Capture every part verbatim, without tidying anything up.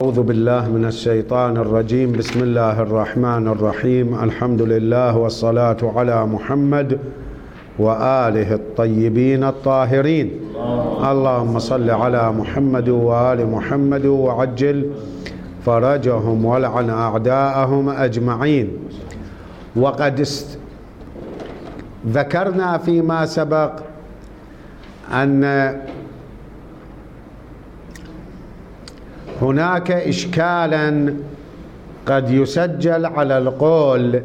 أعوذ بالله من الشيطان الرجيم. بسم الله الرحمن الرحيم. الحمد لله والصلاة على محمد وآله الطيبين الطاهرين. اللهم صل على محمد وآل محمد وعجل فرجهم ولعن أعداءهم أجمعين. وقد است... ذكرنا فيما سبق أن هناك إشكالا قد يسجل على القول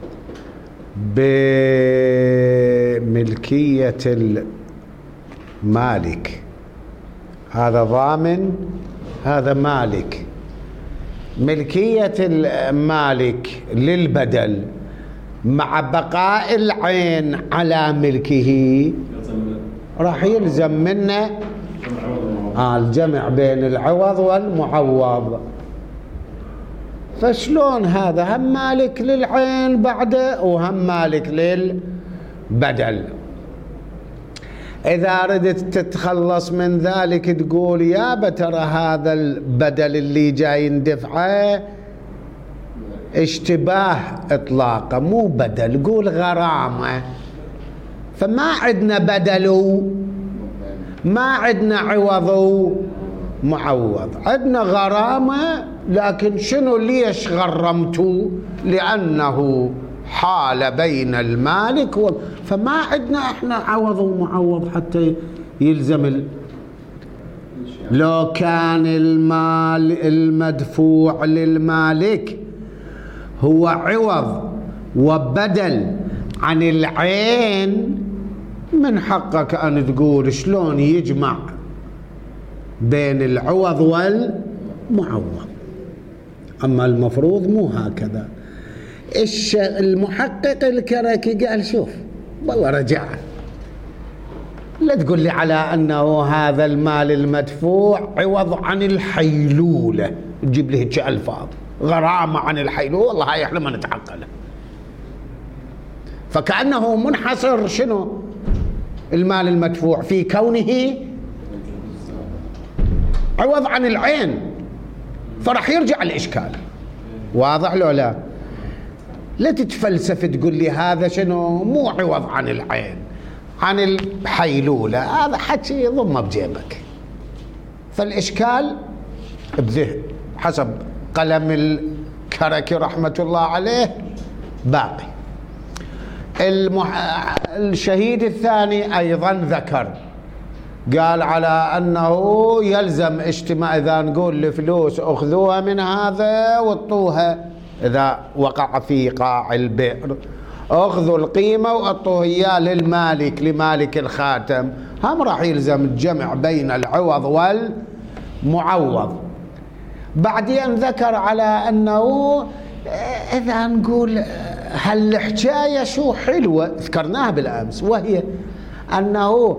بملكية المالك، هذا ضامن هذا مالك. ملكية المالك للبدل مع بقاء العين على ملكه راح يلزم منه آه الجمع بين العوض والمعوض. فشلون هذا؟ هم مالك للعين بعده وهم مالك للبدل. إذا ردت تتخلص من ذلك تقول يا بترى هذا البدل اللي جاي ندفعه اشتباه إطلاقه، مو بدل، قول غرامة. فما عندنا بدل، ما عندنا عوض معوض، عندنا غرامة. لكن شنو ليش غرمتوا؟ لأنه حال بين المالك و... فما عندنا احنا عوض ومعوض حتى يلزم ال... لو كان المال المدفوع للمالك هو عوض وبدل عن العين، من حقك أن تقول شلون يجمع بين العوض والمعوض. أما المفروض مو هكذا. المحقق الكركي قال شوف والله رجع، لا تقول لي على أنه هذا المال المدفوع عوض عن الحيلولة، تجيب لي هيك ألفاظ، غرامة عن الحيلولة، والله هاي احنا ما نتعقله. فكأنه منحصر شنو المال المدفوع في كونه عوض عن العين، فرح يرجع الإشكال. واضح لو لا؟ لا تتفلسف تقول لي هذا شنو مو عوض عن العين عن الحيلولة، هذا حكي ضمه بجيبك. فالإشكال بذهن حسب قلم الكركي رحمة الله عليه باقي. المح... الشهيد الثاني أيضا ذكر، قال على أنه يلزم اجتماع. إذا نقول الفلوس أخذوها من هذا وطوها، إذا وقع في قاع البئر أخذوا القيمة وأطوه إياه للمالك لمالك الخاتم، هم راح يلزم الجمع بين العوض والمعوض. بعدين ذكر على أنه إذا نقول هالحكاية شو حلوة ذكرناها بالأمس، وهي أنه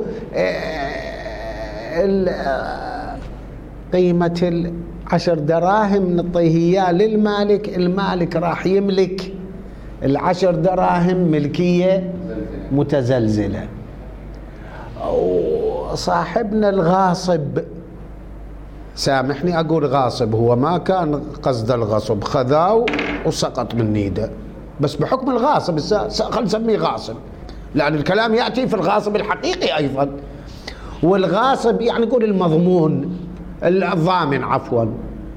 قيمة العشر دراهم نعطيه إياه للمالك، المالك راح يملك العشر دراهم ملكية متزلزلة. وصاحبنا الغاصب، سامحني أقول غاصب، هو ما كان قصد الغصب، خذاه وسقط من نيده، بس بحكم الغاصب خلينا نسميه غاصب، لأن الكلام يأتي في الغاصب الحقيقي أيضا. والغاصب يعني نقول المضمون الضامن عفوا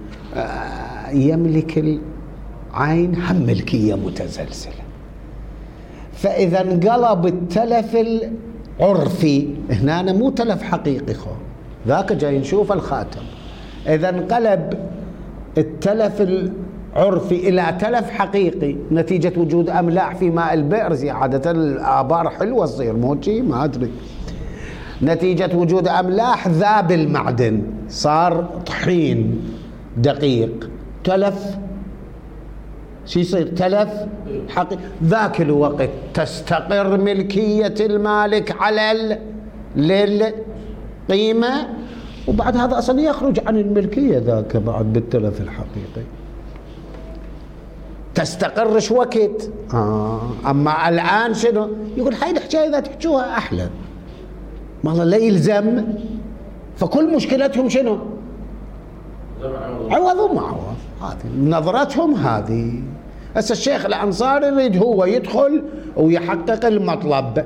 يملك العين هم ملكية متزلزلة. فإذا انقلب التلف العرفي، هنا أنا مو تلف حقيقي، خو ذاك جاي نشوف الخاتم. إذا انقلب التلف العرفي إلى تلف حقيقي نتيجة وجود أملاح في ماء البئر. عادة الآبار حلوة تصير، مو شي ما أدري، نتيجة وجود أملاح ذاب المعدن صار طحين دقيق، تلف شو يصير؟ تلف حقيقي. ذاك الوقت تستقر ملكية المالك على للقيمة، وبعد هذا أصلا يخرج عن الملكية ذاك بعد بالتلف الحقيقي، تستقر شو وقت. آه. أما الآن شنو يقول؟ هاي الحكاية إذا تحكوها أحلى، والله لا يلزم. فكل مشكلتهم شنو؟ عوض ومعوض، هذه نظرتهم هذه. هسه الشيخ الأنصاري يريد هو يدخل ويحقق المطلب.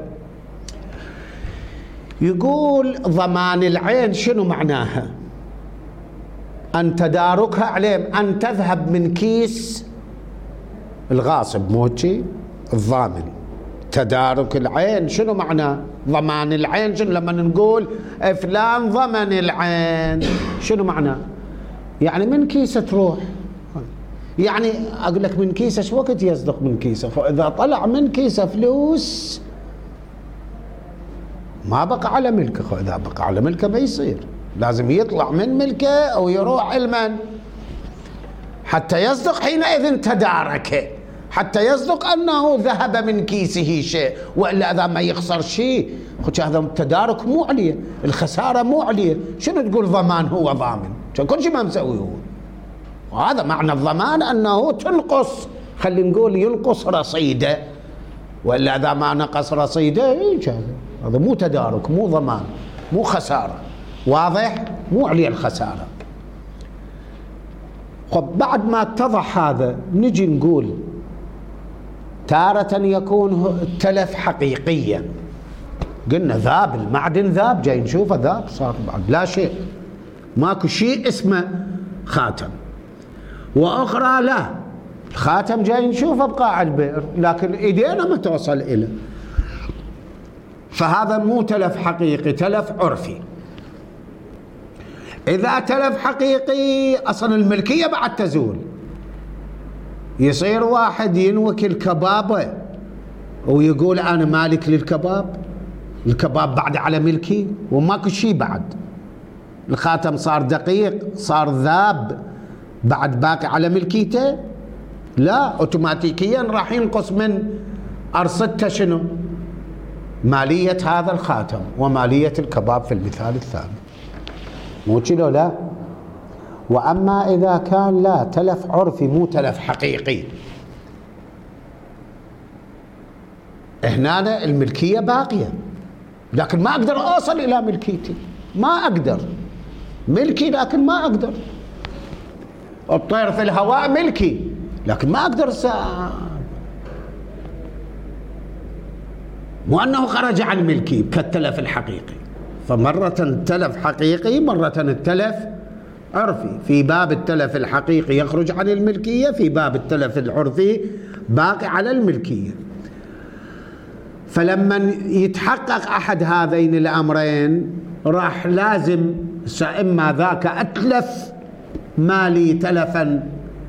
يقول ضمان العين شنو معناها؟ أن تداركها عليه، أن تذهب من كيس الغاصب، موتشي الضامن. تدارك العين شنو معناه؟ ضمان العين شنو؟ لما نقول فلان ضمن العين شنو معناه؟ يعني من كيسه تروح، يعني اقول لك من كيسه شو وقت يصدق من كيسه؟ اذا طلع من كيسه فلوس ما بقى على ملكه، اذا بقى على ملكه ما يصير، لازم يطلع من ملكه او يروح المن حتى يصدق، حينئذ تداركه، حتى يصدق أنه ذهب من كيسه شيء، وإلا إذا ما يخسر شيء هذا التدارك مو عليه، الخسارة مو عليه. شنو تقول ضمان؟ هو ضامن كل شيء ما مسوي هو، وهذا معنى الضمان أنه تنقص، خلينا نقول ينقص رصيده، وإلا إذا ما نقص رصيده هذا مو تدارك، مو ضمان، مو خسارة. واضح؟ مو عليه الخسارة. خب بعد ما اتضح هذا نجي نقول تارة يكون التلف حقيقيا. قلنا ذاب المعدن، ذاب جاي نشوفه ذاب، صار بعد لا شيء، ماكو شيء اسمه خاتم. واخرى لا، الخاتم جاي نشوفه بقاع البئر لكن ايدينا ما توصل اليه، فهذا مو تلف حقيقي، تلف عرفي. اذا تلف حقيقي اصلا الملكيه بعد تزول، يصير واحد ينوك الكبابه ويقول انا مالك للكباب، الكباب بعد على ملكي وماكو شيء بعد، الخاتم صار دقيق، صار ذاب، بعد باقي على ملكيته؟ لا، اوتوماتيكيا راح ينقص من ارصدته شنو؟ ماليه هذا الخاتم وماليه الكباب في المثال الثاني، مو كذا؟ لا. واما اذا كان لا تلف عرفي مو تلف حقيقي، هنا الملكيه باقيه لكن ما اقدر اوصل الى ملكيتي، ما اقدر، ملكي لكن ما اقدر. الطير في الهواء ملكي لكن ما اقدر سا... مو انه خرج عن ملكي كالتلف الحقيقي. فمرة التلف حقيقي، مرة التلف عرفي. في باب التلف الحقيقي يخرج عن الملكية، في باب التلف العرفي باقي على الملكية. فلما يتحقق أحد هذين الأمرين راح لازم إما ذاك أتلف مالي تلفا،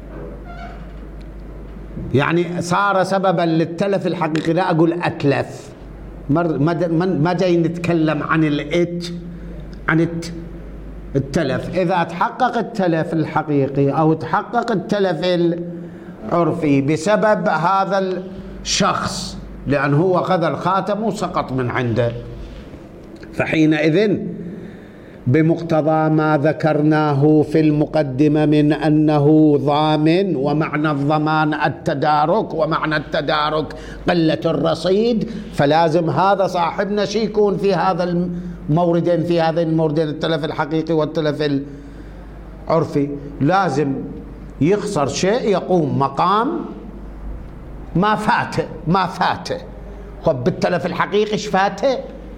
يعني صار سببا للتلف الحقيقي، لا أقول أتلف، ما جاي نتكلم عن الإت، عن الت التلف. إذا تحقق التلف الحقيقي أو تحقق التلف العرفي بسبب هذا الشخص لأنه هو أخذ الخاتم وسقط من عنده، فحينئذ بمقتضى ما ذكرناه في المقدمة من أنه ضامن، ومعنى الضمان التدارك، ومعنى التدارك قلة الرصيد، فلازم هذا صاحبنا شي يكون في هذا الموردين، في هذين الموردين التلف الحقيقي والتلف العرفي، لازم يخسر شيء يقوم مقام ما فاته، ما فاته. خب بالتلف الحقيقي ايش فاته؟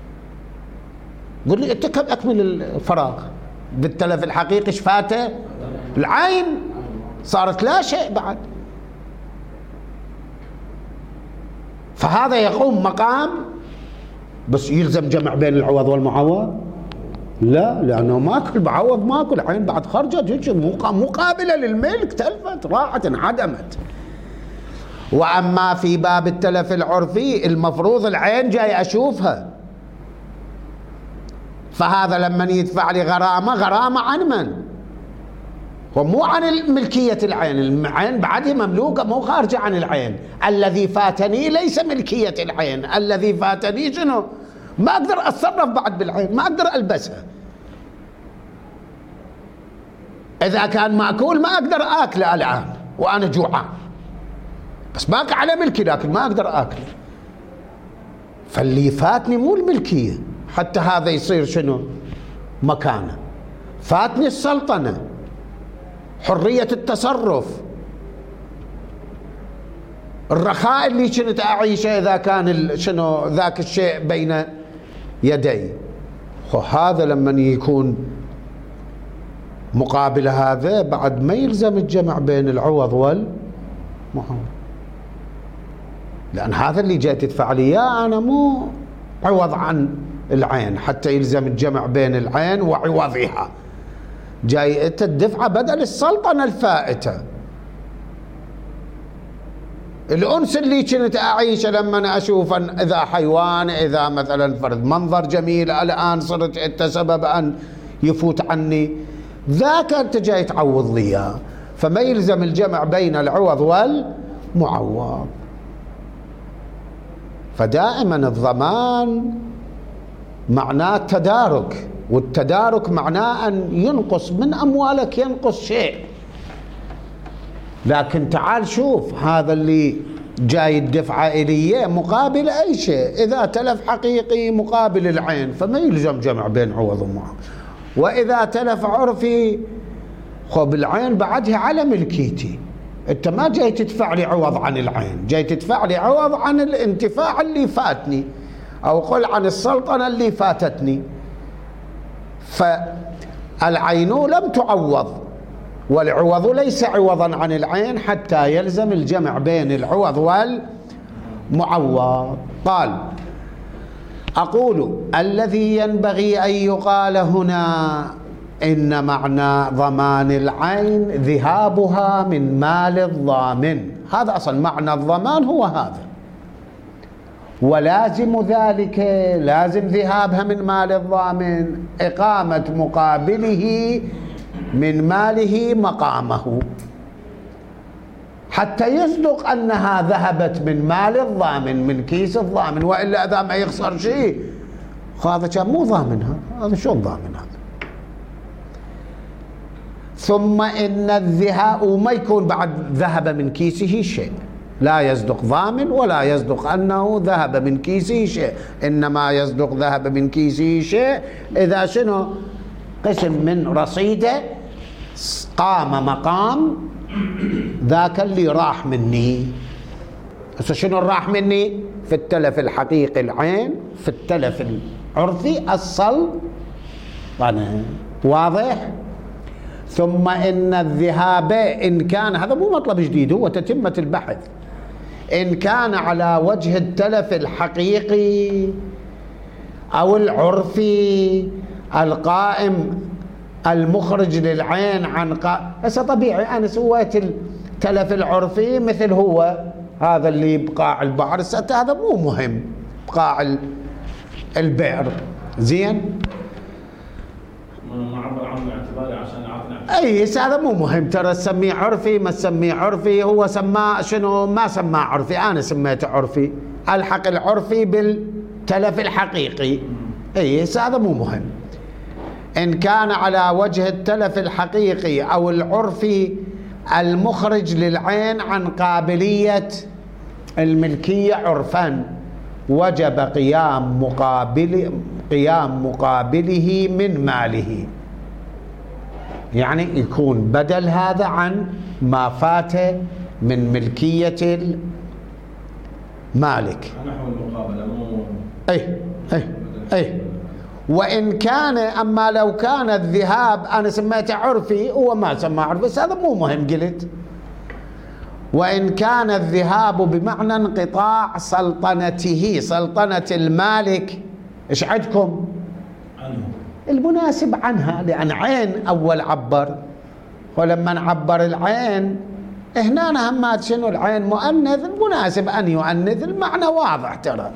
قل لي انت كم اكمل الفراغ. بالتلف الحقيقي ايش فاته؟ العين صارت لا شيء بعد، فهذا يقوم مقام. بس يلزم جمع بين العوض والمعوض؟ لا، لانه ماكو المعوض، ماكو العين بعد خرجت مقابله للملك، تلفت، راحت، انعدمت. واما في باب التلف العرفي المفروض العين جاي اشوفها، فهذا لما يدفع لي غرامه، غرامه عن من؟ ومو عن ملكيه العين، العين بعدها مملوكه، مو خارجه عن العين. الذي فاتني ليس ملكيه العين، الذي فاتني شنو؟ ما اقدر اتصرف بعد بالعين، ما اقدر البسها. اذا كان ماكول ما اقدر اكله الان وانا جوعان، بس باقي على ملكي لكن ما اقدر اكله. فاللي فاتني مو الملكيه، حتى هذا يصير شنو؟ مكانه. فاتني السلطنه، حرية التصرف، الرخاء اللي كنت أعيشه إذا كان شنو ذاك الشيء بين يدي. هذا لما يكون مقابل هذا بعد ما يلزم الجمع بين العوض والمعوض، لأن هذا اللي جاي تدفع لي إياه أنا مو عوض عن العين حتى يلزم الجمع بين العين وعوضها، جاي الدفعة بدل السلطنة الفائتة. الأنس اللي كنت أعيشه لما أنا أشوف أن إذا حيوان، إذا مثلا فرد منظر جميل، الآن صرت أنت سبب أن يفوت عني، ذاك أنت جاي تعوض لي إياه، فما يلزم الجمع بين العوض والمعوض. فدائما الضمان معناه تدارك، والتدارك معناه أن ينقص من أموالك، ينقص شيء. لكن تعال شوف هذا اللي جاي الدفعة إليه مقابل أي شيء، إذا تلف حقيقي مقابل العين فما يلزم جمع بين عوض ومعوض، وإذا تلف عرفي خب العين بعدها على ملكيتي، أنت ما جاي تدفع لي عوض عن العين، جاي تدفع لي عوض عن الانتفاع اللي فاتني، أو قل عن السلطنة اللي فاتتني. فالعين لم تعوض، والعوض ليس عوضا عن العين حتى يلزم الجمع بين العوض والمعوض. قال: أقول الذي ينبغي أن يقال هنا إن معنى ضمان العين ذهابها من مال الضامن، هذا أصلا معنى الضمان هو هذا، ولازم ذلك لازم ذهابها من مال الضامن إقامة مقابله من ماله مقامه، حتى يصدق أنها ذهبت من مال الضامن، من كيس الضامن، وإلا إذا ما يخسر شيء هذا كان مو ضامن، هذا شلون ضامن هذا؟ ثم إن الذهاب، وما يكون بعد ذهب من كيسه شيء، لا يصدق ضامن ولا يصدق أنه ذهب من كيسه شيء، إنما يصدق ذهب من كيسه شيء إذا شنو قسم من رصيده قام مقام ذاك اللي راح مني. هسه شنو راح مني؟ في التلف الحقيقي العين، في التلف العرفي السلطنة. واضح؟ ثم إن الذهاب إن كان، هذا مو مطلب جديد، هو تتمة البحث، إن كان على وجه التلف الحقيقي أو العرفي القائم المخرج للعين عن قا... هسه طبيعي أنا سويت التلف العرفي مثل هو هذا اللي بقاع البحر، هذا مو مهم، بقاع البئر زين، ما عبر عنه اعتباري عشان اعطينا اي هذا مو مهم، ترى تسميه عرفي ما تسميه عرفي، هو سماه شنو ما سماه عرفي، انا سميته عرفي، الحق العرفي بالتلف الحقيقي. اي هذا مو مهم، ان كان على وجه التلف الحقيقي او العرفي المخرج للعين عن قابلية الملكية عرفا وجب قيام مقابل قيام مقابله من ماله، يعني يكون بدل هذا عن ما فات من ملكية المالك. نحو المقابلة مو اي اي اي وإن كان، أما لو كان الذهاب أنا سميته عرفي هو ما سمى عرفي، بس هذا مو مهم قلت. وإن كان الذهاب بمعنى انقطاع سلطنته، سلطنة المالك، إيش عندكم؟ عنه المناسب عنها، لأن عين أول عبر، ولما نعبر العين هنا همات شنو العين مؤنث، المناسب أن يؤنث، المعنى واضح ترى.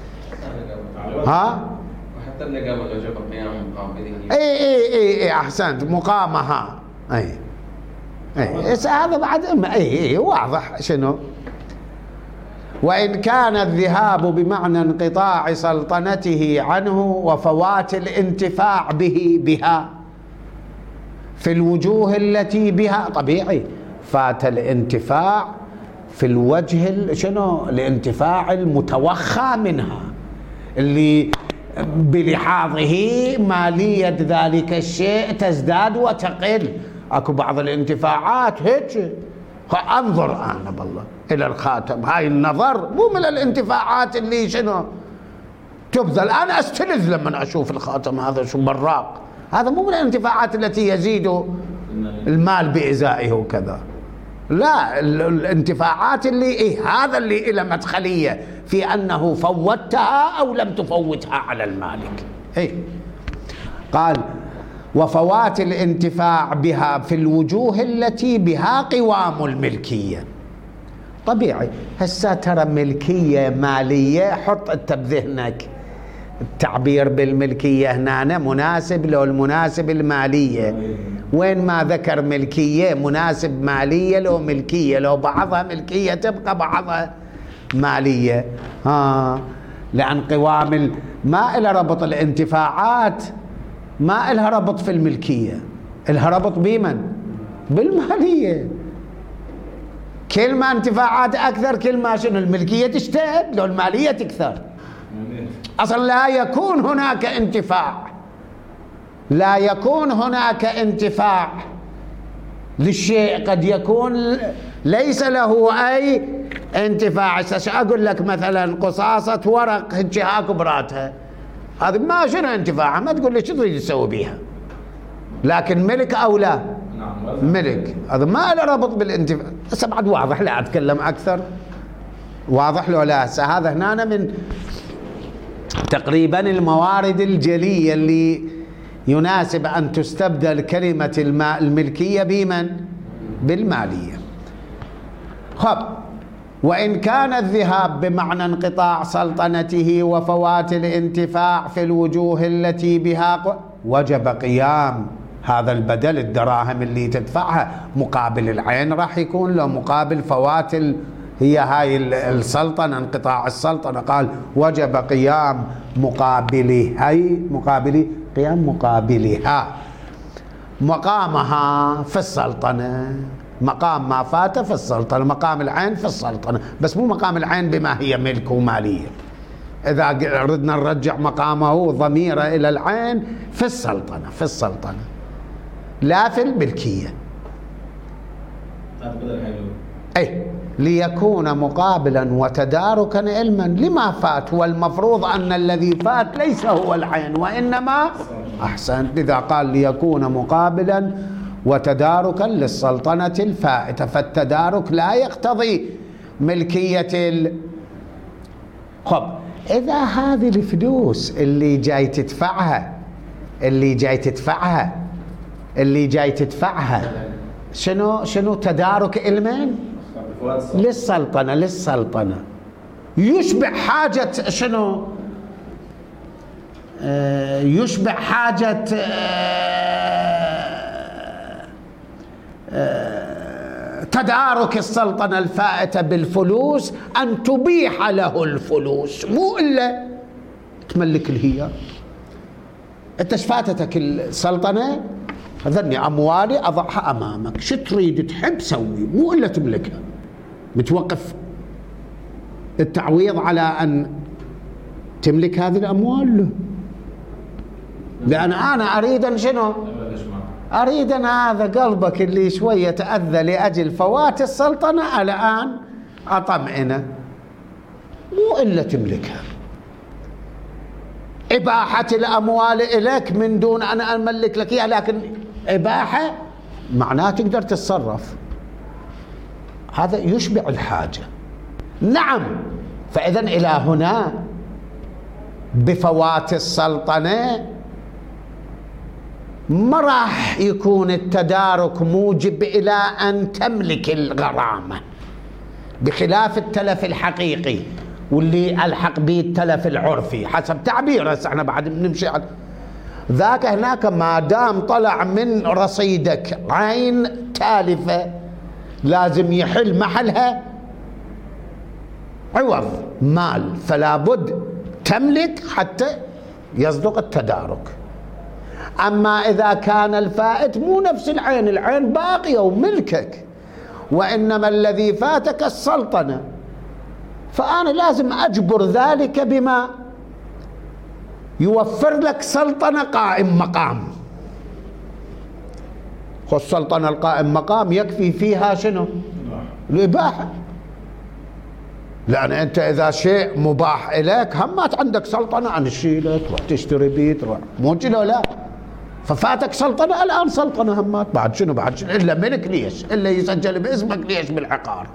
ها؟ وحتى اللي قبل وجب قيام مقابله. اي اي اي اي احسنت، مقامها. اي اي هذا بعد اما اي اي واضح شنو. وإن كان الذهاب بمعنى انقطاع سلطنته عنه وفوات الانتفاع به بها في الوجوه التي بها، طبيعي فات الانتفاع في الوجه شنو الانتفاع المتوخى منها، اللي بلحاظه مالية ذلك الشيء تزداد وتقل، اكو بعض الانتفاعات هيك انظر انا بالله الى الخاتم، هاي النظر مو من الانتفاعات اللي شنو تبذل. انا استلذ لما اشوف الخاتم هذا شو براق، هذا مو من الانتفاعات التي يزيد المال بإزائه وكذا. لا، الانتفاعات اللي إيه هذا اللي إلى مدخلية في أنه فوتها أو لم تفوتها على المالك. إيه قال وفوات الانتفاع بها في الوجوه التي بها قوام الملكية. طبيعي هسه ترى ملكية مالية، حط انت بذهنك التعبير بالملكية هنا مناسب لو المناسب المالية، وين ما ذكر ملكية مناسب مالية لو ملكية، لو بعضها ملكية تبقى بعضها مالية. ها لأن قوام ال... ما إلها ربط الانتفاعات، ما إلها ربط في الملكية، إلها ربط بمن؟ بالمالية. كل ما انتفاعات أكثر كل ما شنو الملكية تشتد، لو المالية تكثر. أصلا لا يكون هناك انتفاع، لا يكون هناك انتفاع للشيء، قد يكون ليس له أي انتفاع. أقول لك مثلا قصاصة ورق هيك هاكو براتها، هذه ما شنو انتفاعها، ما تقول لي شو تريد تسوي بيها، لكن ملك أو لا ملك هذا ما له ربط بالانتفاع. هسه بعد واضح، لا أتكلم أكثر، واضح له لا. هسه هذا هنا من تقريبا الموارد الجلية اللي يناسب أن تستبدل كلمة الملكية بمن؟ بالمالية. خب وإن كان الذهاب بمعنى انقطاع سلطنته وفوات الانتفاع في الوجوه التي بها وجب قيام هذا البدل، الدراهم اللي تدفعها مقابل العين راح يكون له مقابل فوات ال... هي هاي السلطنة، انقطاع السلطنة. قال وجب قيام مقابله، هاي مقابله قيام مقابلها، مقامها في السلطنة، مقام ما فات في السلطنة، مقام العين في السلطنة، بس مو مقام العين بما هي ملك ومالية. إذا ردنا نرجع مقامه ضميره إلى العين في السلطنة، في السلطنة لا في الملكية. أي ليكون مقابلا وتداركا علما لما فات، والمفروض أن الذي فات ليس هو العين وإنما أحسن. لذا قال ليكون مقابلا وتداركا للسلطنة الفائتة، فالتدارك لا يقتضي ملكية ال... خب إذا هذه الفلوس اللي جاي تدفعها اللي جاي تدفعها اللي جاي تدفعها شنو شنو تدارك علمين للسلطنة للسلطنة يشبع حاجة شنو آه يشبع حاجة آه آه تدارك السلطنة الفائتة بالفلوس أن تبيح له الفلوس، مو إلا تملك الهي. أنت شفاتتك السلطنة، هذني أموالي أضعها أمامك، شو تريد تحب سوي، مو إلا تملكها. متوقف التعويض على أن تملك هذه الأموال، لأن أنا أريد أن شنو؟ أريد أن هذا قلبك اللي شوية تأذى لأجل فوات السلطنة الآن أطمئنه، مو إلا تملكها. إباحة الأموال إليك من دون أن أملك لك إياها، لكن إباحة معناه تقدر تتصرف، هذا يشبع الحاجة. نعم، فإذا إلى هنا بفوات السلطنة ما راح يكون التدارك موجب إلى أن تملك الغرامة، بخلاف التلف الحقيقي واللي ألحق به التلف العرفي حسب تعبيره. هسه احنا بعد بنمشي على ذاك. هناك ما دام طلع من رصيدك عين تالفة لازم يحل محلها عوض مال، فلا بد تملك حتى يصدق التدارك. أما إذا كان الفائت مو نفس العين، العين باقية وملكك، وإنما الذي فاتك السلطنة، فأنا لازم أجبر ذلك بما يوفر لك سلطنة قائم مقام. السلطنة القائم مقام يكفي فيها شنو؟ الإباحة. لأن أنت إذا شيء مباح إليك همات عندك سلطنة عن الشيء تروح تشتري بيت تروح مو كذا لا. ففاتك سلطنة الآن سلطنة همات بعد شنو بعد شنو إلا ملك ليش؟ إلا يسجل باسمك ليش بالعقار.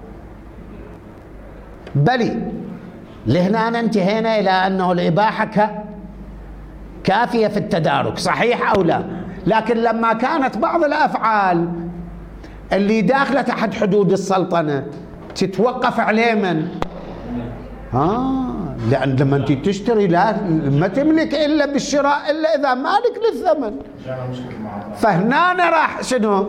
بلي لهنا انتهينا إلى أنه الإباحة كافية في التدارك، صحيح أو لا؟ لكن لما كانت بعض الأفعال اللي داخلة تحت حدود السلطنة تتوقف عليه من؟ آه لأن لما أنت تشتري لا ما تملك إلا بالشراء إلا إذا مالك للثمن. فهنا راح شنو؟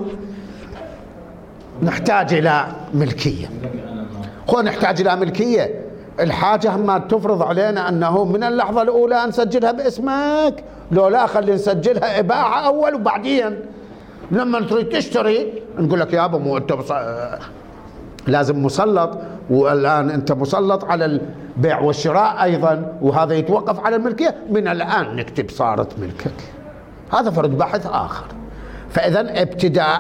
نحتاج إلى ملكية. خو نحتاج إلى ملكية. الحاجة ما تفرض علينا أنه من اللحظة الأولى نسجلها باسمك، لو لا خلي نسجلها إباحة أول وبعدين لما تريد تشتري نقول لك يابا مو أنت بص... لازم مسلط، والآن أنت مسلط على البيع والشراء أيضا، وهذا يتوقف على الملكية. من الآن نكتب صارت ملكك. هذا فرد بحث آخر. فإذا ابتداء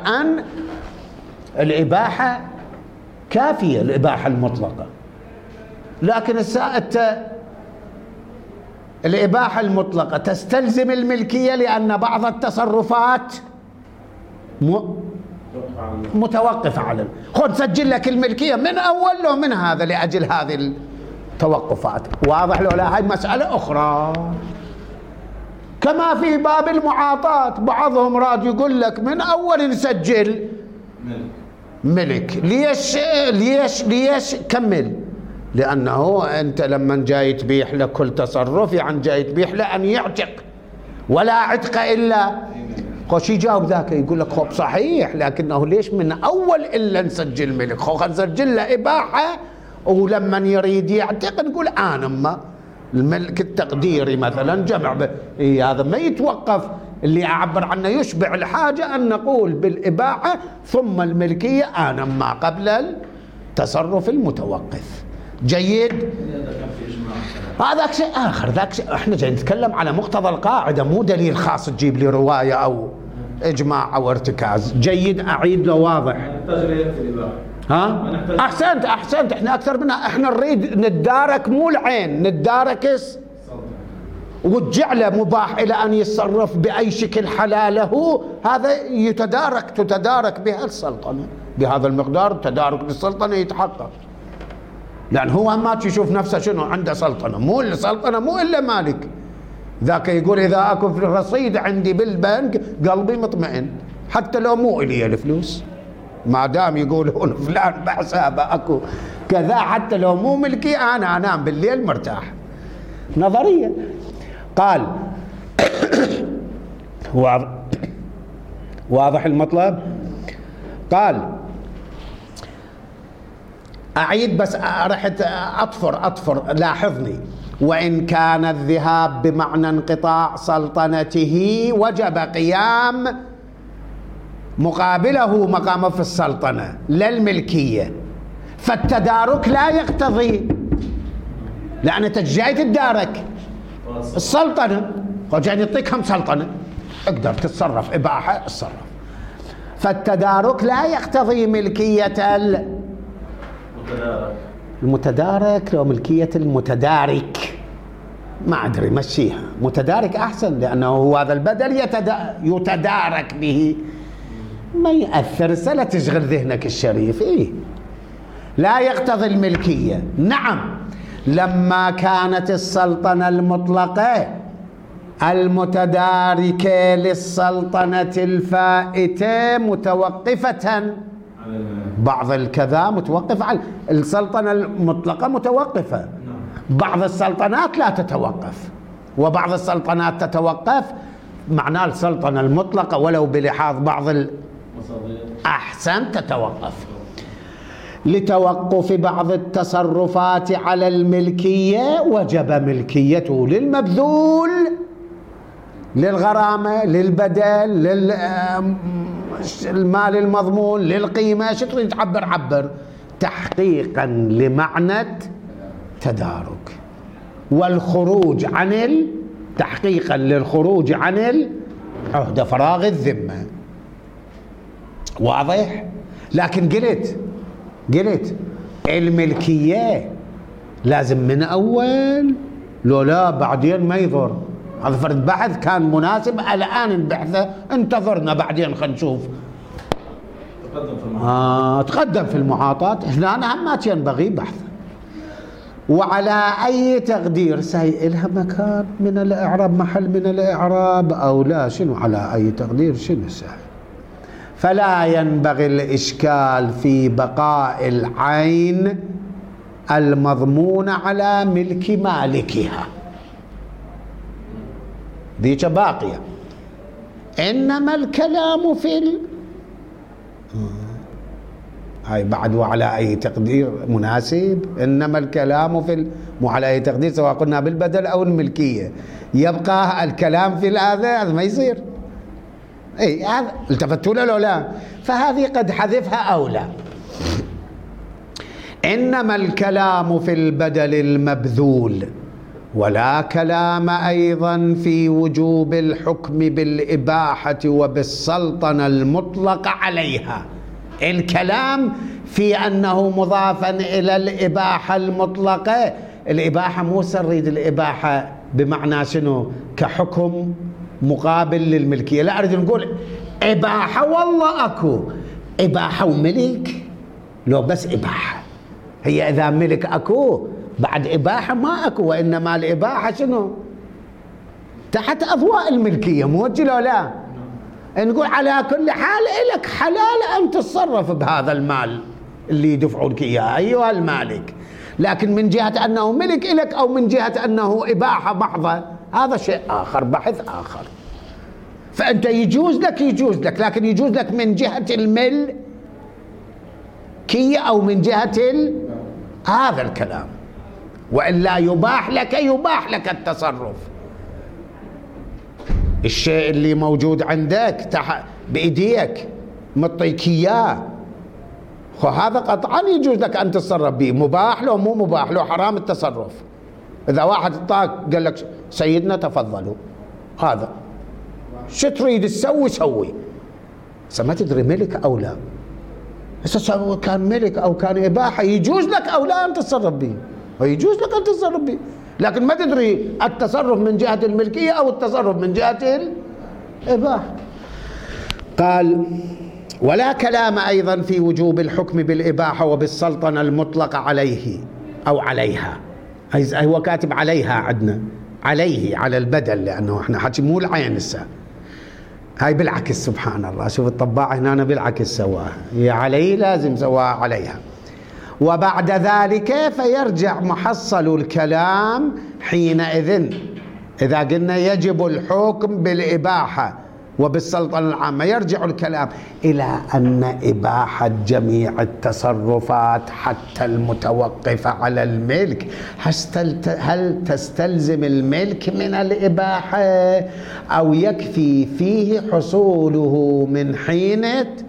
الإباحة كافية، الإباحة المطلقة. لكن السائد الإباحة المطلقة تستلزم الملكية لأن بعض التصرفات متوقفة على خذ نسجل لك الملكية من أول لو من هذا لأجل هذه التوقفات. واضح لو لا؟ هاي مسألة أخرى. كما في باب المعاطات بعضهم راد يقول لك من أول نسجل ملك. ليش ليش ليش كمل؟ لأنه أنت لما جاي تبيح له كل تصرف يعني جاي تبيح له أن يعتق، ولا عتق إلا خوش. يجاوب ذاك يقول لك خب صحيح، لكنه ليش من أول إلا نسجل ملك؟ خو خل نسجل له إباحة، ولما يريد يعتق نقول أنا ما الملك التقديري مثلا جمع ب... إيه هذا ما يتوقف. اللي أعبر عنه يشبع الحاجة أن نقول بالإباحة ثم الملكية أنا ما قبل التصرف المتوقف. جيد؟ هذاك شيء آخر. ذاك شيء احنا جاي نتكلم على مقتضى القاعدة، مو دليل خاص تجيب لي رواية أو إجماع أو ارتكاز. جيد؟ أعيد له واضح. ها؟ أحسنت أحسنت. احنا أكثر منها، احنا نريد نتدارك مو العين، نتدارك وتجعله مباح إلى أن يتصرف بأي شكل حلاله. هذا يتدارك تتدارك بها السلطنة بهذا المقدار. تدارك للسلطنة يتحقق، لأن هو ما تشوف نفسه شنو عنده سلطنة. مو السلطنة مو إلا مالك. ذاك يقول إذا أكو في الرصيد عندي بالبنك قلبي مطمئن حتى لو مو إلي الفلوس، ما دام يقولون فلان بحسابه أكو كذا حتى لو مو ملكي أنا أنام بالليل مرتاح. نظرية. قال واضح واضح المطلب. قال أعيد بس رحت أطفر أطفر لاحظني. وإن كان الذهاب بمعنى انقطاع سلطنته وجب قيام مقابله مقامه في السلطنة لا الملكية، فالتدارك لا يقتضي، لأن أنت جاي تتدارك السلطنة وجاي يعطيك هم سلطنة اقدر تتصرف إباحة اتصرف. فالتدارك لا يقتضي ملكية المتدارك. المتدارك لو ملكية المتدارك ما أدري مشيها متدارك أحسن، لأنه هو هذا البدل يتدارك به ما يأثر. سلا تشغل ذهنك الشريف. إيه لا يقتضي الملكية. نعم لما كانت السلطنة المطلقة المتداركة للسلطنة الفائتة متوقفة، بعض الكذا متوقف على السلطنة المطلقة متوقفة، بعض السلطنات لا تتوقف، وبعض السلطنات تتوقف. معناه السلطنة المطلقة ولو بلحاظ بعض أحسن تتوقف. لتوقف بعض التصرفات على الملكية وجب ملكيته للمبذول، للغرامة، للبدل، للمال المضمون، للقيمة. شو تريد تعبر عبر تحقيقا لمعنى تدارك والخروج عن ال... تحقيقا للخروج عن العهدة فراغ الذمة. واضح؟ لكن قلت قلت الملكية لازم من أول، لو لا بعدين ما يضر. هذا فرد بحث كان مناسب، الآن البحثة انتظرنا بعدين خلينا نشوف. تقدم في المعاطاة. آه تقدم في المعاطاة. هنا ما ينبغي بحث. وعلى أي تقدير سيئلها مكان من الإعراب، محل من الإعراب أو لا؟ شنو على أي تقدير؟ شنو سهل؟ فلا ينبغي الإشكال في بقاء العين المضمونة على ملك مالكها، ذيك باقية. إنما الكلام في ال... هاي بعد وعلى أي تقدير مناسب. إنما الكلام في ال... مو على أي تقدير، سواء قلنا بالبدل أو الملكية، يبقى الكلام في هذا. هذا ما يصير. اي هذا التفتوا له لو لا، فهذه قد حذفها أو لا. إنما الكلام في البدل المبذول، ولا كلام أيضا في وجوب الحكم بالإباحة وبالسلطنة المطلقة عليها. الكلام في أنه مضافا إلى الإباحة المطلقة. الإباحة مو سنريد الإباحة بمعنى شنو؟ كحكم مقابل للملكية، لا أريد نقول إباحة. والله أكو إباحة وملك، لو بس إباحة. هي إذا ملك أكو بعد إباحة ما أكو، وإنما الإباحة شنو؟ تحت أضواء الملكية، موجه لو لا؟ نقول على كل حال إلك حلال أن تتصرف بهذا المال اللي يدفعونك إياه أيها المالك، لكن من جهة أنه ملك إلك أو من جهة أنه إباحة محضة هذا شيء آخر، بحث آخر. فأنت يجوز لك يجوز لك لكن يجوز لك من جهة الملكية أو من جهة ال... هذا الكلام. وإلا يباح لك يباح لك التصرف. الشيء اللي موجود عندك تح... بإيديك مطيك إياه، هذا قطعا يجوز لك أن تتصرف به. مباح لو مو مباح لو حرام التصرف. إذا واحد اعطاك قال لك سيدنا تفضلوا، هذا شو تريد تسوي سوي. هسه ما تدري ملك أو لا. هسه كان ملك أو كان إباحة يجوز لك أو لا أن تتصرف به، ويجوز لك أن تتصرف به، لكن ما تدري التصرف من جهة الملكية أو التصرف من جهة الإباحة. قال ولا كلام أيضا في وجوب الحكم بالإباحة وبالسلطنة المطلقة عليه أو عليها. هو كاتب عليها عندنا، عليه على البدل، لأنه احنا حكي مو العين هسه، هاي بالعكس. سبحان الله، شوف الطباعة هنا بالعكس سواها، هي عليه لازم سواها عليها. وبعد ذلك فيرجع محصل الكلام حينئذ إذا قلنا يجب الحكم بالإباحة وبالسلطنة العامة، يرجع الكلام إلى أن إباحة جميع التصرفات حتى المتوقفة على الملك هل تستلزم الملك من الإباحة أو يكفي فيه حصوله من حين.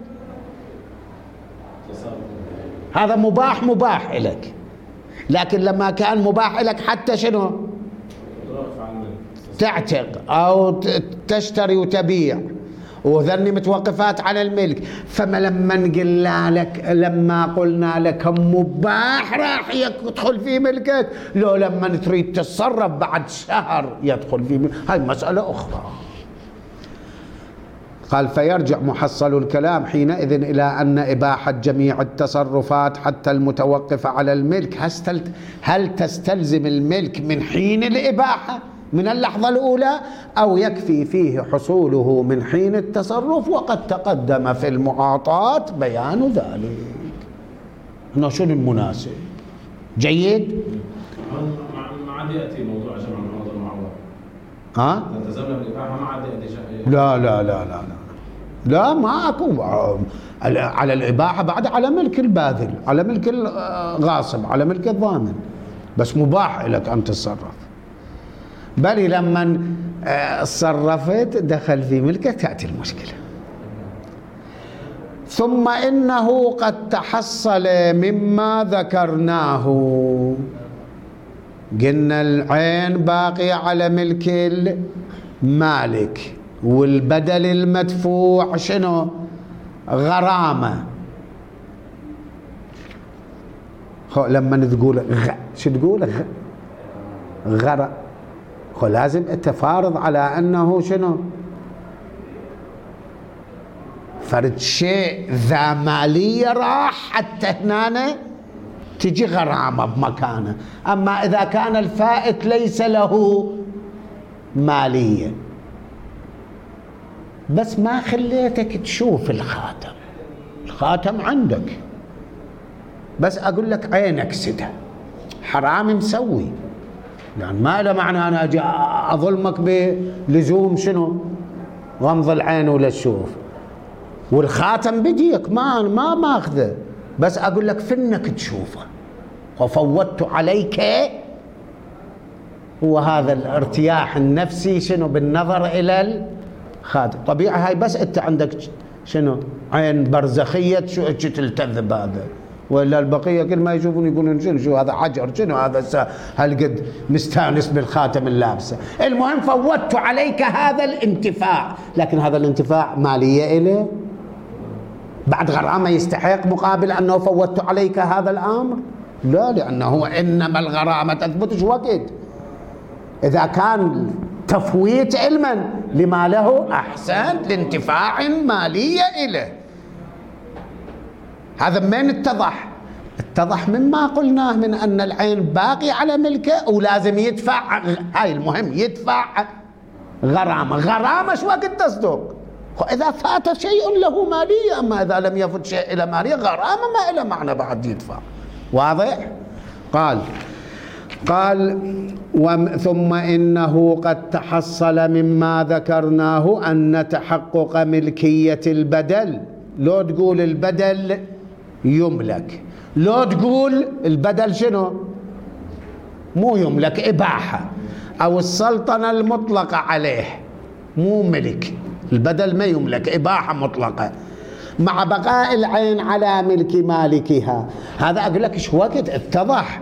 هذا مباح مباح لك، لكن لما كان مباح لك حتى شنو؟ تعتق أو تشتري وتبيع، وذني متوقفات على الملك. فما لما قلنا لك لما قلنا لك مباح راح يدخل في ملكك، لو لما تريد تتصرف بعد شهر يدخل في ملكك، هاي مسألة أخرى. قال فيرجع محصل الكلام حينئذ إلى أن إباحة جميع التصرفات حتى المتوقفة على الملك هل تستلزم الملك من حين الإباحة من اللحظة الأولى أو يكفي فيه حصوله من حين التصرف، وقد تقدم في المعاطاة بيان ذلك. هنا شنو المناسب؟ جيد؟ ما عاد يأتي موضوع جمع المعوض والمعوض. ها؟ التزمنا بالإباحة ما عاد يأتي. لا لا لا لا لا لا ما أكو على الإباحة بعد على ملك الباذل، على ملك الغاصب، على ملك الضامن، بس مباح لك أن تتصرف. بل لما صرفت دخل في ملكه تأتي المشكلة. ثم إنه قد تحصل مما ذكرناه، قلنا العين باقية على ملك المالك والبدل المدفوع شنو؟ غرامة. خو لما تقول غ شو تقول غ غر خو لازم تفارض على أنه شنو فرد شيء ذا مالية راح حتى هنا تجي غرامة بمكانه. أما إذا كان الفائت ليس له مالية بس ما خليتك تشوف الخاتم، الخاتم عندك بس أقول لك عينك سدها حرام مسوي، يعني ما له معنى أنا أجي أظلمك بلزوم شنو غمض العين ولا تشوف، والخاتم بديك ما ما ماخذه بس أقول لك فنك تشوفه وفوتت عليك. هو هذا الارتياح النفسي شنو بالنظر إلى الخاتم. طبيعي هاي بس أنت عندك شنو عين برزخية شو تلتذ بهذا، ولا البقية كل ما يشوفون يقولون شنو شو هذا حجر شنو هذا هالقد مستانس بالخاتم اللابسه. المهم فوتت عليك هذا الانتفاع، لكن هذا الانتفاع مالية إليه بعد غرامة يستحق مقابل أنه فوتت عليك هذا الأمر؟ لا، لأنه إنما الغرامة تثبت شو وقت إذا كان تفويت علما لما له أحسن لانتفاع مالية إليه. هذا من اتضح؟ اتضح مما قلناه من أن العين باقي على ملكه ولازم يدفع، هاي المهم يدفع غرامة. غرامة شو وقت تصدق؟ إذا فات شيء له مالية، أما إذا لم يفت شيء إلى مالية غرامة ما إلى معنى بعد يدفع. واضح؟ قال قال ثم إنه قد تحصل مما ذكرناه أن تحقق ملكية البدل، لو تقول البدل يملك، لو تقول البدل شنو مو يملك إباحة، أو السلطنة المطلقة عليه مو ملك، البدل ما يملك إباحة مطلقة مع بقاء العين على ملك مالكها. هذا أقول لك شو وقت اتضح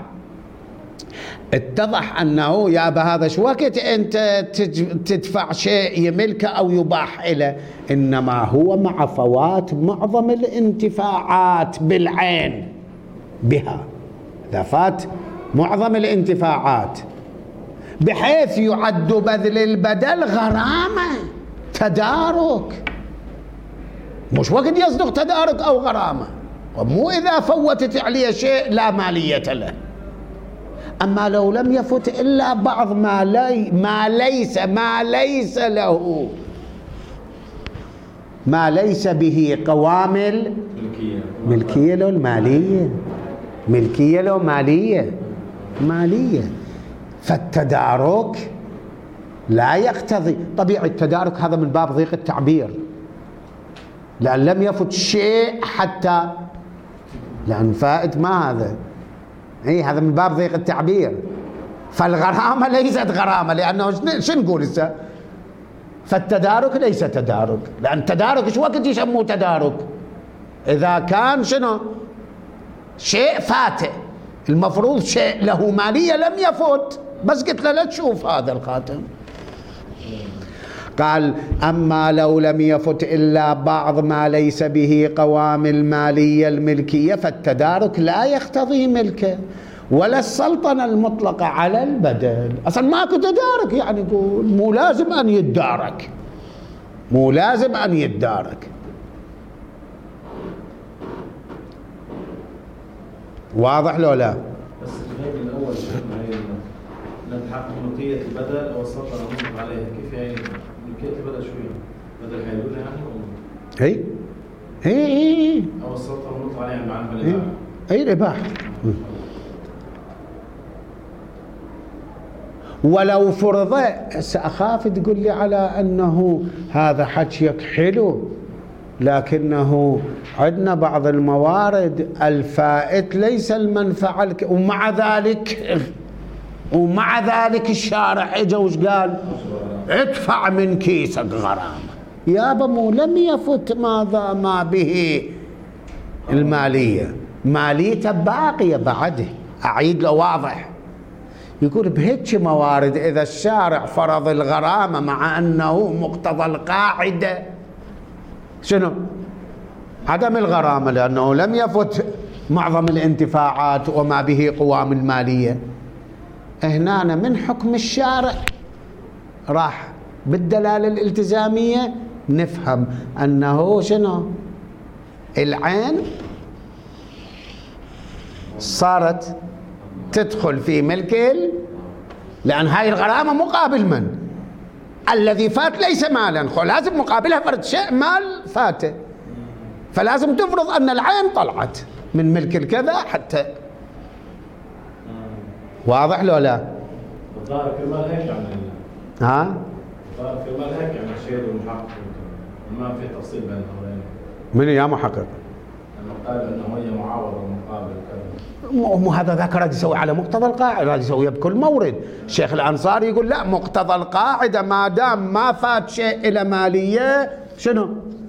اتضح أنه يا بهذا شو وقت أنت تدفع شيء يملكه أو يباح له، إنما هو مع فوات معظم الانتفاعات بالعين بها، إذا فات معظم الانتفاعات بحيث يعد بذل البدل غرامة تدارك، مش وقت يصدق تدارك أو غرامة، ومو إذا فوتت عليه شيء لا مالية له. أما لو لم يفت إلا بعض ما, لي ما ليس ما ليس له ما ليس به قوامل ملكية له المالية ملكية له مالية مالية فالتدارك لا يقتضي. طبيعي التدارك هذا من باب ضيق التعبير، لأن لم يفت شيء حتى لأن فائت ما هذا اي هذا من باب ضيق التعبير. فالغرامة ليست غرامة، لأنه شو نقول هسه؟ فالتدارك ليس تدارك، لأن التدارك شو وقت يسموه تدارك؟ إذا كان شنو شيء فاتئ، المفروض شيء له مالية لم يفوت، بس قلت له لا تشوف هذا الخاتم. قال أما لو لم يفت إلا بعض ما ليس به قوام المالية الملكية فالتدارك لا يقتضي ملكه ولا السلطنة المطلقة على البدل. أصلا ماكو تدارك، يعني يقول مو لازم أن يتدارك مو لازم أن يتدارك. واضح لو لا؟ بس الباب الأول شيخنا هي نتحقق ملكية البدل أو السلطنة المطلقة عليه، كيف يعني ملكية البدل شوية؟ بدل حيلولة يعني ولا؟ هي هي هي أو السلطنة المطلقة عليه يعني معنى هي بالإباحة. أي الإباحة. ولو فرض، سأخاف تقول لي على أنه هذا حكيك حلو، لكنه عندنا بعض الموارد الفائت ليس المنفعة الك... ومع ذلك ومع ذلك الشارع اجى وش قال؟ ادفع من كيسك غرامة. يابا مو لم يفت ماذا ما به المالية، ماليته باقية بعده. أعيد له واضح، يقول بهيك موارد إذا الشارع فرض الغرامة مع أنه مقتضى القاعدة شنو؟ عدم الغرامة، لأنه لم يفت معظم الانتفاعات وما به قوام المالية. هنا من حكم الشارع راح بالدلالة الالتزامية نفهم أنه شنو العين صارت تدخل في ملك، لأن هاي الغرامة مقابل من؟ الذي فات ليس مالا، لازم مقابلها فرد شيء مال فاته، فلازم تفرض أن العين طلعت من ملك الكذا حتى. واضح لو لا؟ الظاهر كرمال هيك يعني ها؟ الظاهر كرمال هيك يعني الشهيد والمحقق ما في تفصيل بين الأمرين. من يا محقق؟ لأنه قال أنه هي معاوضة ومقابل كذا. مو هذا ذاك راد يسوي على مقتضى القاعدة، راد يسويها بكل مورد. الشيخ الأنصاري يقول لا، مقتضى القاعدة ما دام ما فات شيء إلى مالية شنو؟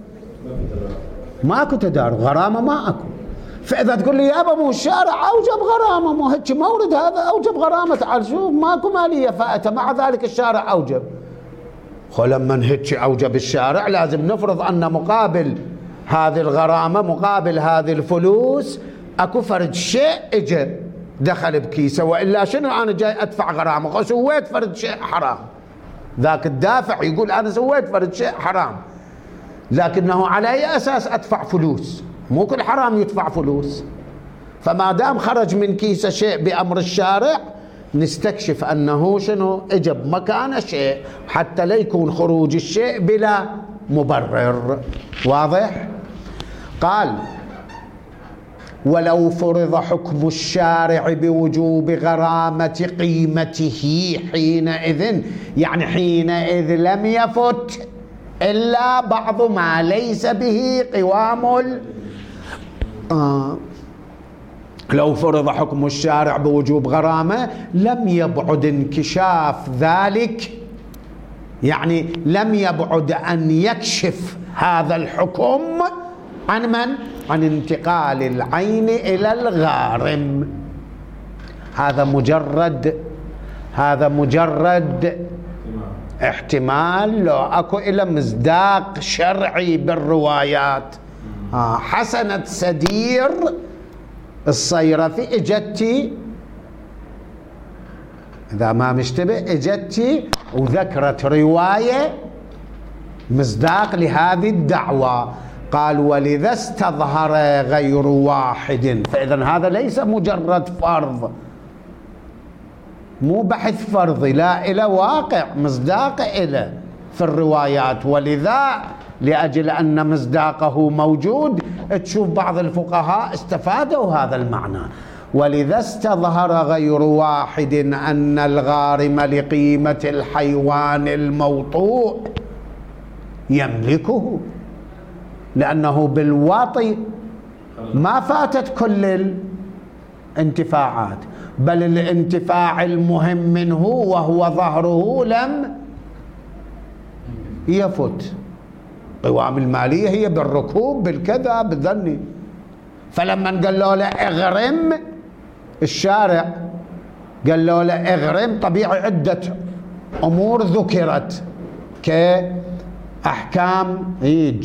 ماكو تدارك، غرامة ما اكو. فإذا تقول لي يابا مو الشارع أوجب غرامة، مو هيك مورد هذا أوجب غرامة، تعال شوف ماكو مالية فائتة، مع ذلك الشارع أوجب. ولما هيك أوجب الشارع لازم نفرض أن مقابل هذه الغرامة، مقابل هذه الفلوس اكو فرد شيء اجى دخل بكيسه، والا شنو انا جاي ادفع غرامه؟ سويت فرد شيء حرام. ذاك الدافع يقول انا سويت فرد شيء حرام، لكنه على اي اساس ادفع فلوس؟ مو كل حرام يدفع فلوس. فما دام خرج من كيسه شيء بامر الشارع نستكشف انه شنو اجى بمكانه شيء، حتى لا يكون خروج الشيء بلا مبرر. واضح؟ قال ولو فرض حكم الشارع بوجوب غرامة قيمته حينئذ، يعني حينئذ لم يفت إلا بعض ما ليس به قوام ال... آه. لو فرض حكم الشارع بوجوب غرامة لم يبعد انكشاف ذلك، يعني لم يبعد أن يكشف هذا الحكم عن من؟ عن انتقال العين إلى الغارم. هذا مجرد هذا مجرد احتمال، لو اكو إلى مصداق شرعي بالروايات. آه حسنة سدير الصيرفي اجتي، إذا ما مشتبه اجتي وذكرت رواية مصداق لهذه الدعوة، قال ولذا استظهر غير واحد. فإذا هذا ليس مجرد فرض، مو بحث فرضي، لا، إلى واقع مصداق إلى في الروايات. ولذا لأجل أن مصداقه موجود تشوف بعض الفقهاء استفادوا هذا المعنى. ولذا استظهر غير واحد أن الغارم لقيمة الحيوان الموطوء يملكه، لأنه بالواطي ما فاتت كل الانتفاعات، بل الانتفاع المهم منه وهو ظهره لم يفت. قوام المالية هي بالركوب بالكذا بالذني. فلما قال له له اغرم، الشارع قال له له اغرم، طبيعي عدة أمور ذكرت كأحكام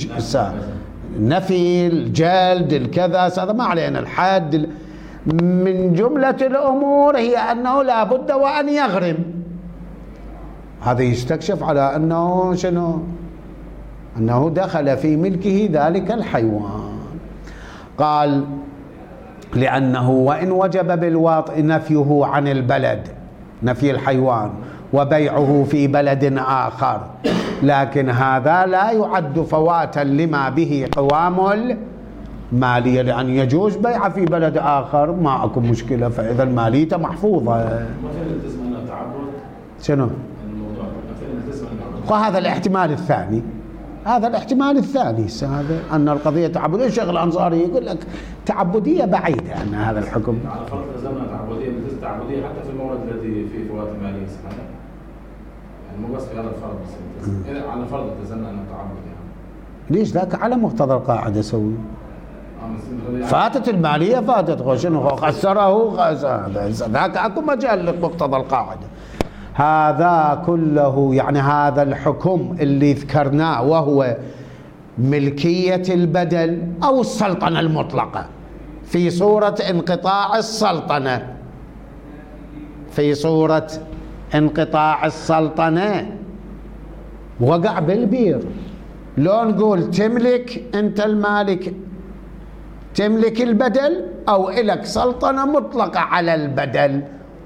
نفي الجلد الكذا، هذا ما علينا الحد. من جملة الأمور هي أنه لا بد وأن يغرم. هذا يستكشف على أنه شنو؟ أنه دخل في ملكه ذلك الحيوان. قال لأنه وإن وجب بالواطئ نفيه عن البلد، نفي الحيوان، وبيعه في بلد آخر، لكن هذا لا يعد فواتا لما به قوام المالية، لأن يجوز بيعه في بلد آخر ما أكو مشكلة، فإذا المالية محفوظة. مثل التزم أنه تعبد شنو؟ الموضوع مثل التزم أنه، وهذا الاحتمال الثاني، هذا الاحتمال الثاني هذا أن القضية تعبدية. الشيخ الأنصاري يقول لك تعبدية بعيدة أن هذا الحكم على فرض التزمنا تعبدية، مثل تعبدية حتى في المورد الذي فيه فوات مالية صحيح؟ يعني مو بس في هذا الفرض، بس إذا على فرض التزمنا أنه تعبد يعني. ليش ذاك على مقتضى القاعدة سوي؟ فاتت المالية فاتت، خشنه خسره خسر، ذاك اكو مجال لمقتضى القاعدة. هذا كله يعني هذا الحكم اللي ذكرناه وهو ملكية البدل أو السلطنة المطلقة في صورة انقطاع السلطنة، في صورة انقطاع السلطنة وقع بالبير. لو نقول تملك أنت المالك، تملك البدل أو إلك سلطنة مطلقة على البدل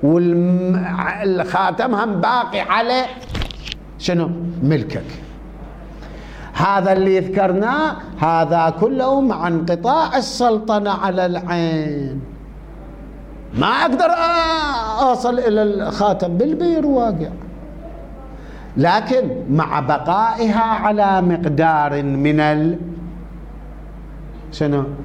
والخاتم هم باقي على شنو؟ ملكك. هذا اللي ذكرناه هذا كله مع انقطاع السلطنة على العين. ما أقدر أصل إلى الخاتم بالبير واقع، لكن مع بقائها على مقدار من ال شنو؟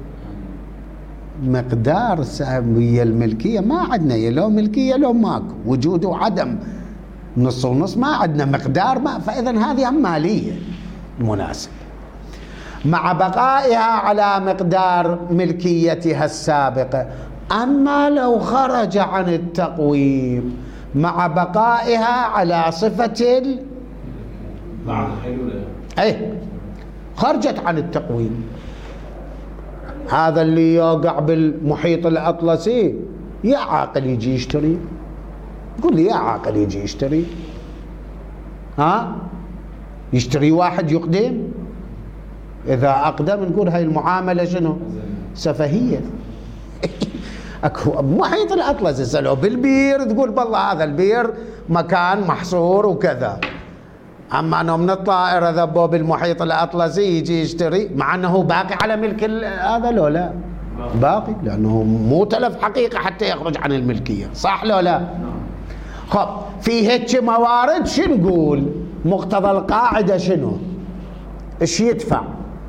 مقدار هي الملكية. ما عندنا لو ملكية لو ماكو، وجود وعدم، نص ونص، ما عندنا مقدار ما. فإذا هذه هم مالية مناسبة مع بقائها على مقدار ملكيتها السابقة. أما لو خرج عن التقويم مع بقائها على صفة ال بعد الحلول أي خرجت عن التقويم. هذا اللي يوقع بالمحيط الأطلسي يا عاقل يجي يشتري؟ قول لي يا عاقل يجي يشتري؟ ها؟ يشتري واحد يقدم؟ إذا أقدم نقول هاي المعاملة شنو؟ سفهية. اكو محيط الأطلس يسألوا بالبير تقول بالله هذا البير مكان محصور وكذا. أما أنه من الطائرة ذبوا بالمحيط الأطلسي يجي يشتري، مع أنه باقي على ملك هذا لو لا؟ باقي، لأنه مو تلف حقيقة حتى يخرج عن الملكية، صح لو لا؟ خب في هيك موارد شو نقول؟ مقتضى القاعدة شنو؟ ايش يدفع؟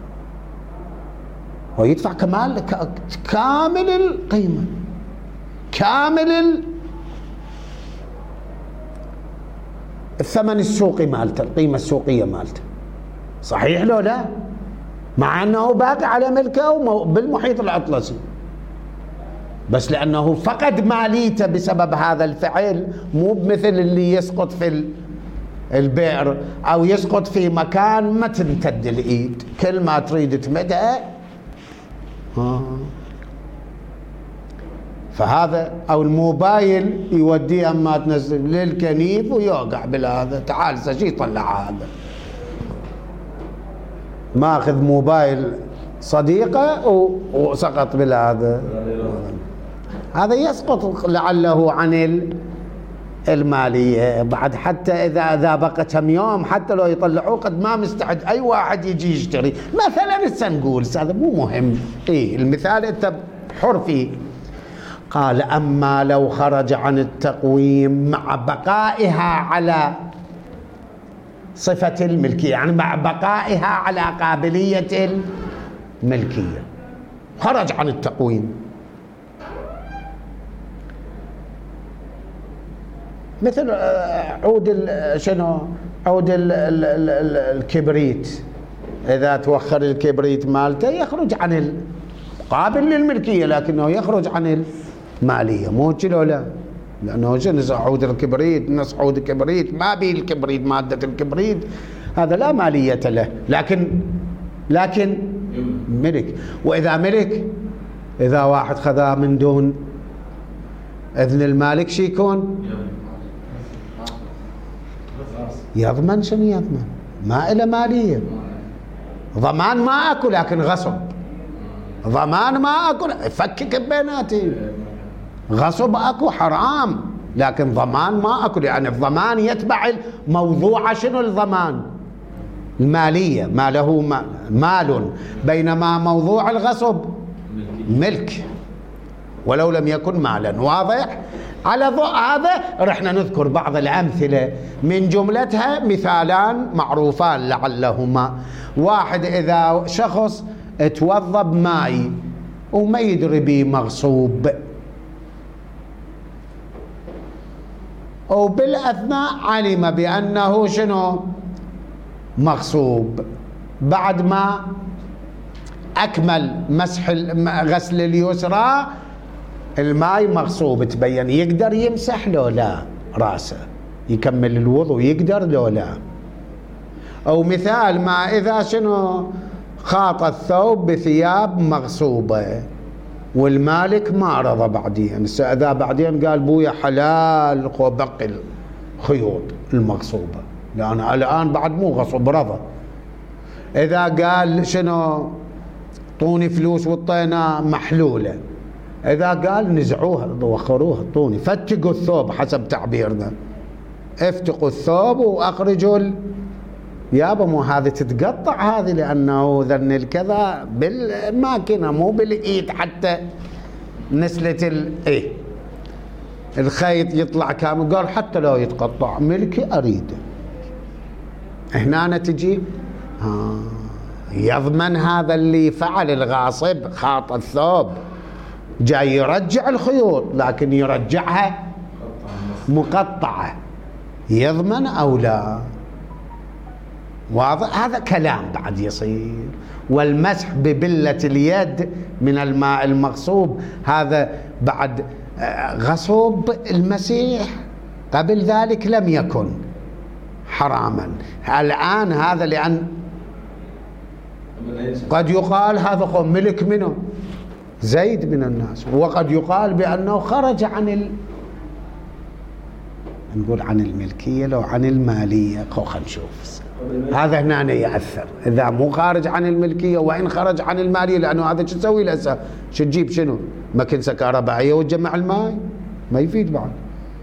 هو يدفع كمال كامل القيمة، كامل ال الثمن السوقي مالته، القيمة السوقية مالته، صحيح لو لا؟ مع أنه باقي على ملكه بالمحيط الأطلسي، بس لأنه فقد ماليته بسبب هذا الفعل، مو مثل اللي يسقط في البئر أو يسقط في مكان ما تمتد الإيد، كل ما تريد تمدها. آه. فهذا أو الموبايل يوديه أما تنزل للكنيف ويوقع بالهذا، تعال سجي يطلع هذا، ماخذ موبايل صديقه وسقط بالهذا، هذا يسقط لعله عن المالية بعد. حتى إذا إذا بقى كم يوم حتى لو يطلعوه قد ما مستعد أي واحد يجي يشتري مثلا. هسه نقول هذا مو مهم، إيه المثال أنت حر فيه. قال أما لو خرج عن التقويم مع بقائها على صفة الملكية، يعني مع بقائها على قابلية الملكية، خرج عن التقويم. مثل عود شنو؟ عود ال ال ال ال الكبريت، إذا توخر الكبريت مالته يخرج عن القابل للملكية لكنه يخرج عن المالية، مو كذا لا؟ لأنه شنو عود الكبريت، نص عود الكبريت ما بيه الكبريت، مادة الكبريت هذا لا مالية له، لكن لكن ملك. وإذا ملك، إذا واحد خذاه من دون إذن المالك شي يكون؟ يضمن. شنو يضمن؟ ما إله مالية. ضمان ما أكو لكن غصب، ضمان ما أكو فكك بيناتي، غصب أكو حرام لكن ضمان ما أكو، يعني الضمان يتبع الموضوع. شنو الضمان؟ المالية، ما له مال، بينما موضوع الغصب ملك ولو لم يكن مالا. واضح؟ على ضوء هذا رحنا نذكر بعض الأمثلة، من جملتها مثالان معروفان لعلهما. واحد إذا شخص توظب ماي وما يدري بيه مغصوب، وبالأثناء علم بأنه شنو؟ مغصوب. بعد ما أكمل مسح غسل اليسرى الماي مغصوب تبين، يقدر يمسح لو لا راسه يكمل الوضوء؟ يقدر لو لا؟ أو مثال ما إذا شنو خاط الثوب بثياب مغصوبة والمالك ما رضى بعدين. إذا بعدين قال بويا حلال وبقي الخيوط المغصوبة لأن الآن بعد مو غصب رضى. إذا قال شنو طوني فلوس والطينة محلولة، إذا قال نزعوها وخروها طوني فتقوا الثوب حسب تعبيرنا، افتقوا الثوب وأخرجوا ال... يابا مو هذه تتقطع هذه لأنه ذن الكذا بالماكينة مو بالإيد حتى نسلة ال... إيه الخيط يطلع كامل. قال حتى لو يتقطع ملكي أريده. هنا تجي آه يضمن هذا اللي فعل الغاصب خاط الثوب جاي يرجع الخيوط لكن يرجعها مقطعة، يضمن أو لا؟ واضح؟ هذا كلام بعد يصير. والمسح ببلة اليد من الماء المغصوب هذا بعد غصوب المسيح، قبل ذلك لم يكن حراما. الآن هذا لأن قد يقال هذا قوم ملك منه زيد من الناس، وقد يقال بأنه خرج عن ال... نقول عن الملكية لو عن المالية. خلينا نشوف هذا هنا يأثر. إذا مو خارج عن الملكية وإن خرج عن المالية لأنه هذا شو تسوي له؟ شو تجيب شنو مكنسة كهربائية وتجمع الماء؟ ما يفيد بعد.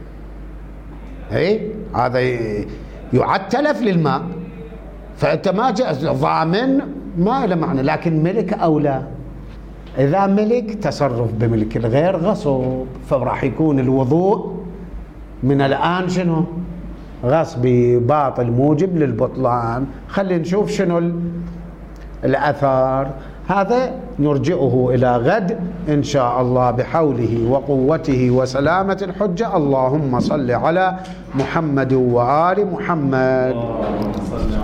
اي هذا يعد تلف للماء، فأنت ما جاء ضامن ما له معنى. لكن ملك أو لا؟ إذا ملك تصرف بملك الغير غصب، فراح يكون الوضوء من الآن شنو؟ غصبي باطل موجب للبطلان. خلينا نشوف شنو الأثار. هذا نرجئه إلى غد إن شاء الله بحوله وقوته وسلامة الحجة. اللهم صل على محمد وآل محمد.